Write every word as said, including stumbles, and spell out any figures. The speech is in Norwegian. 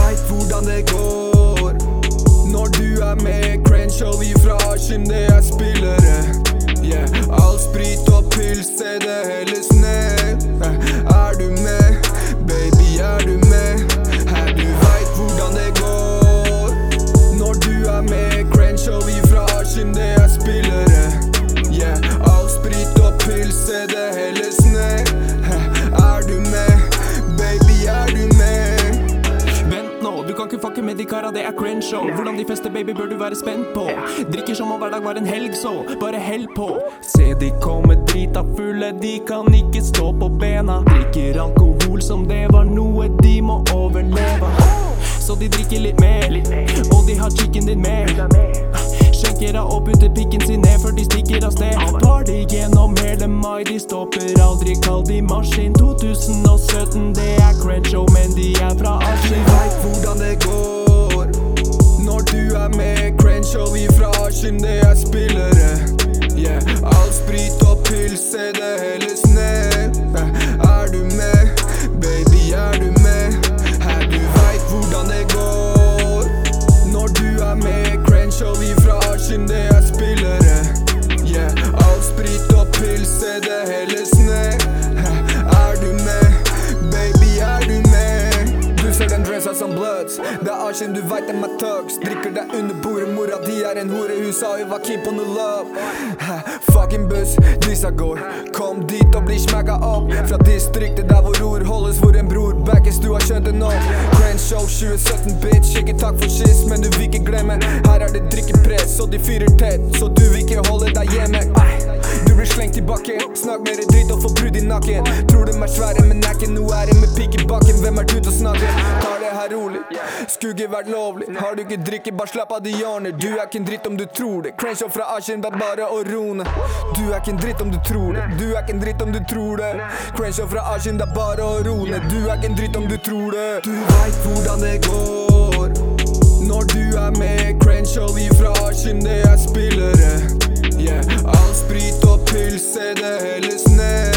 vet hvordan det går når du er med. Crenshaw, vi fra Askim, det er spillere. Yeah, all sprit og pils, se det helles ned. Er du med? Baby, er du med? Her du vet hvordan det går når du er med. Crenshaw, vi fra Askim, det er spillere. Yeah, all sprit og pils, se det helles ned. Er du med? Baby, er du med? Vent nå, du kan ikke fucke med de kara, det er Crenshaw. Hvordan de fester, baby, bør du være spent på. Drikker som om hverdag var en helg, så bare hell på. Se de komme drita fulle, de kan ikke stå på bena. Drikker alkohol som det var noe de må overleve. Så de drikker litt mer, og de har chicken din med. Skjenker av og putter pikken sin ned før de stikker av sted. Tar de gjennom hele mai, de stopper aldri, kall de maskin. To tusen og sytten, det er Crenshaw, men de er fra Askim. Vi vet hvordan det går når du er med. Crenshaw, vi fra Askim, det er spillere. Yeah, all sprit og pils, se det helles ned. Er du med? Baby, er du med? Her du vet hvordan det går når du er med. Crenshaw, vi fra Askim, det er spillere. Yeah, all sprit og pils, se det helles ned. Er du med? Baby, er du med? Du ser den dressa som bloods. Det er Askim, du vet dem er thugs. Drikker deg under bordet, mora di er en hore. Hun sa hun var keen på noe love. Fucking buss, disse går. Kom dit og bli smagga opp. Fra distriktet der hvor ord holdes, hvor en bror backes, du har skjønt det nå. Crenshaw tjue sytten, bitch, ikke takk for sist, men du vil ikke glemme. Her er det drikkepress, og de fyrer tett, så du vil ikke holde deg hjemme. Du blir slengt i bakken, snakk mer dritt og få brudd i nakken. Tror dem er svære, men er ikke noe ære med pikk i bakken. Hvem er du til å snakke? Tar det her rolig, skulle ikke vært lovlig. Har du ikke drikke, bare slapp av de hjørner. Du er ikke en dritt om du tror det. Crenshaw fra Askim, det er bare å roe. Du er ikke en dritt om du tror det. Du er ikke en dritt om du tror det. Crenshaw fra Askim, det er bare å roe. Du er ikke en dritt om du tror det. Du vet hvordan det går når du er med. Crenshaw, vi fra Askim, det er spillere. Yeah, all sprit og pils, se det helles ned.